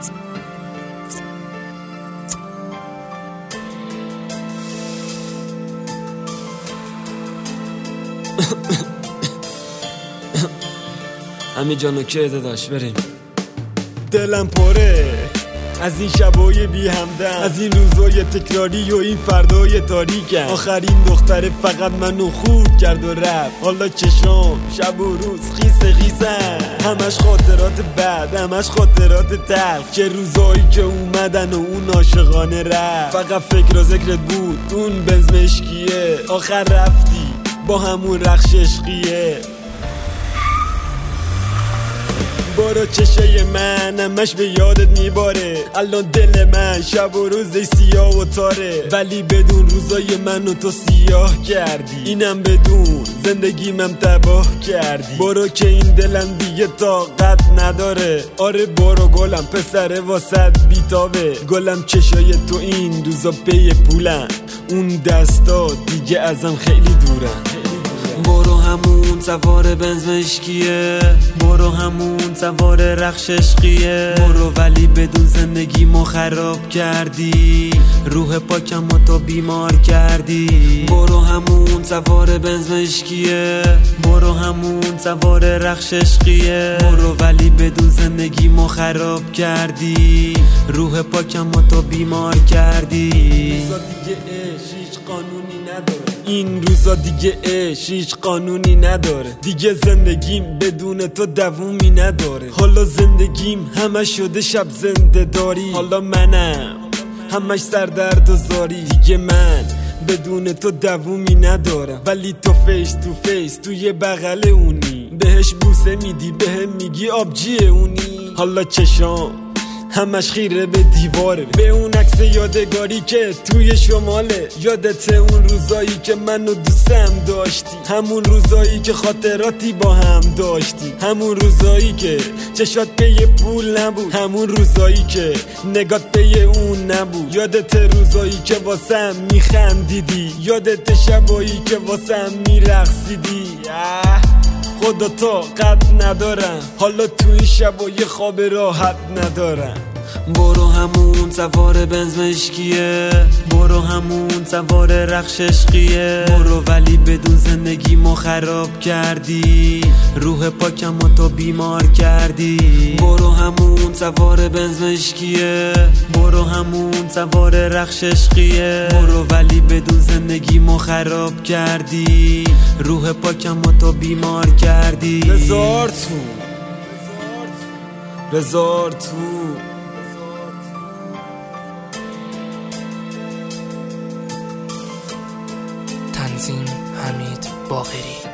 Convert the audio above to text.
همین جانو که داداش بریم. دلم پره از این شبای بی همدم، از این روزای تکراری و این فردای تاریکم. آخرین دختره فقط منو خورد کرد و رفت. حالا چشام شب و روز خیس خیسن، همش خاطرات بد، همش خاطرات تلخ. چه روزایی که اومدن و اون عاشقانه رفت. فقط فکر و ذکرت بود اون بنز مشکیه. آخر رفتی با همون رخش عشقیه. برو چشای من همش به یادت میباره. الان دل من شب و روزش سیاه و تاره، ولی بدون روزای منو تو سیاه کردی. اینم بدون زندگیمم تباه کردی. برو که این دلم دیگه طاقت نداره. آره برو گلم پسره واسد بیتابه. گلم چشای تو این روزا پی پولن، اون دستا دیگه ازم خیلی دورن. برو همون سوار بنز مشکیه، برو همون سوار رخش عشقیه. برو ولی بدون زندگی ما خراب کردی، روح پاکم تو بیمار کردی. برو همون سوار بنز مشکیه، برو همون سوار رخش عشقیه. برو ولی بدون زندگی ما خراب کردی، روح پاکم تو بیمار کردی. روزا دیگه عشق هیچ قانونی نداره. این روزا دیگه عشق هیچ قانونی نداره. دیگه زندگیم بدون تو دوومی نداره. حالا زندگیم همش شده شب زنده داری. حالا منم همش سردرد و زاری. دیگه من بدون تو دوومی ندارم، ولی تو فیس تو فیس توی بغل اونی. بهش بوسه میدی بهم میگی آبجیه اونی. حالا چشام همش خیره به دیواره، به اون عکس یادگاری که توی شماله. یادت اون روزایی که منو دوستم داشتی، همون روزایی که خاطراتی با هم داشتی، همون روزایی که چشات پی پول نبود، همون روزایی که نگات پی اون نبود. یادت روزایی که واسم میخندیدی، یادت شبایی که واسم میرقصیدی. خدا طاقت ندارم حالا تو این شبای خواب راحت ندارم. برو همون سوار بنز مشکیه، برو همون سوار رخش عشقیه. برو ولی بدون زندگی ما خراب کردی، روح پاکم تو بیمار کردی. برو همون سوار بنز مشکیه، برو همون سوار رخش عشقیه. برو ولی بدون زندگی ما خراب کردی، روح پاکم تو بیمار کردی. بذار تو تنظیم حمید باقری.